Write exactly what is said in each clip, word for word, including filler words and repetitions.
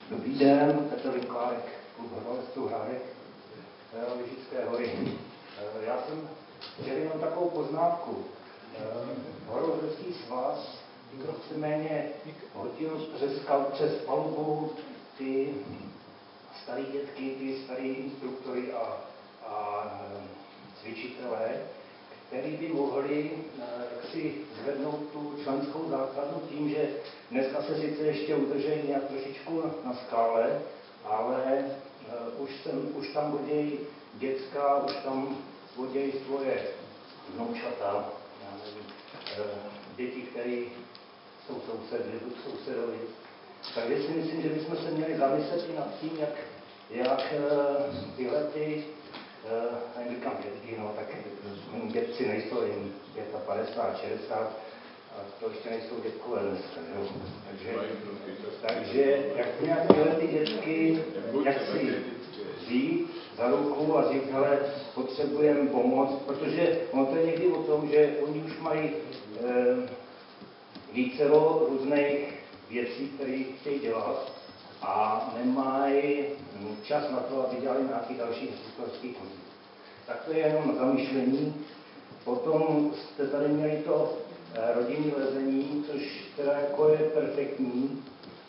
Dobrý den, Petr Vinklárek, klub horolezců Hrádek, Lyžické hory. Já jsem chtěl jenom takovou poznámku. Horolezecký svaz víceméně hodil přes, přes palubu ty starý dětky, ty starý instruktory a, a cvičitelé, který by mohli jaksi zvednout tu členskou základnu tím, že dneska se sice ještě udržejí nějak trošičku na skále, ale uh, už, jsem, už tam vodějí děcka, už tam vodějí svoje vnoučata, já nevím, uh, děti, které jsou sousedy, sousedovi. Takže si myslím, že bychom se měli zamyslet i nad tím, jak, jak uh, tyhle ty Uh, neříkám dětky, no, tak dětci nejsou jen padesát, šedesát, a to ještě nejsou dětkové dneska, jo. Takže, takže jak nějak tyhle ty dětky, jak si vzít za ruku a říct, hele, potřebujeme pomoc, protože ono to je někdy o tom, že oni už mají eh, vícero různých věcí, které chtějí dělat a nemají čas na to, aby dělali nějaký další instruktorský kurz. Tak to je jenom na zamýšlení. Potom jste tady měli to rodinné lezení, což teda jako je perfektní.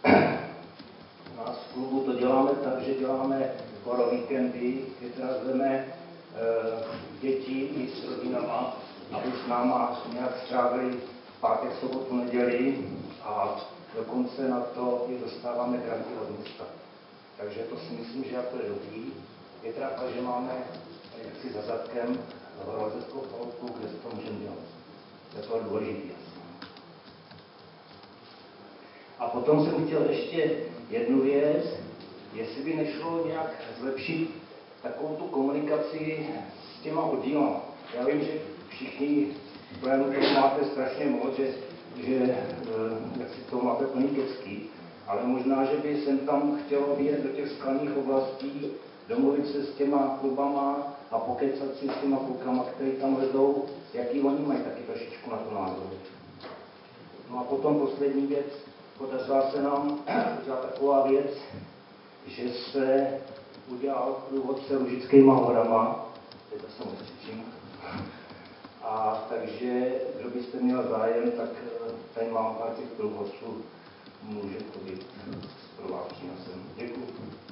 U nás v klubu to děláme tak, že děláme skoro víkendy, kdy teda zveme e, děti i s rodinama, aby s náma nějak strávili pátek, sobotu, neděli a dokonce na to i dostáváme granty od města. Takže to si myslím, že jako je dobrý. Je teda tak, že máme jaksi za zadkem horolezeckou palubku, kde se to můžeme dělat. Je to důležité. A potom jsem chtěl ještě jednu věc, jestli by nešlo nějak zlepšit takovou tu komunikaci s těma oddílama. Já vím, že všichni toho máte strašně moc, že, že jak si to máte plný kecky, ale možná, že by sem tam chtělo vyjet do těch skalních oblastí, domluvit se s těma klubama a pokecat si s těma klukama, který tam ledou, jaký oni mají taky trošičku na to názor. No a potom poslední věc, podařila se nám udělat taková věc, že se udělal průvod se Lužickýma horama, teď to jsem odstřičím. A takže, kdo byste měl zájem, tak tady mám pár těch průvodců, může chodit s provázčím. Děkuji.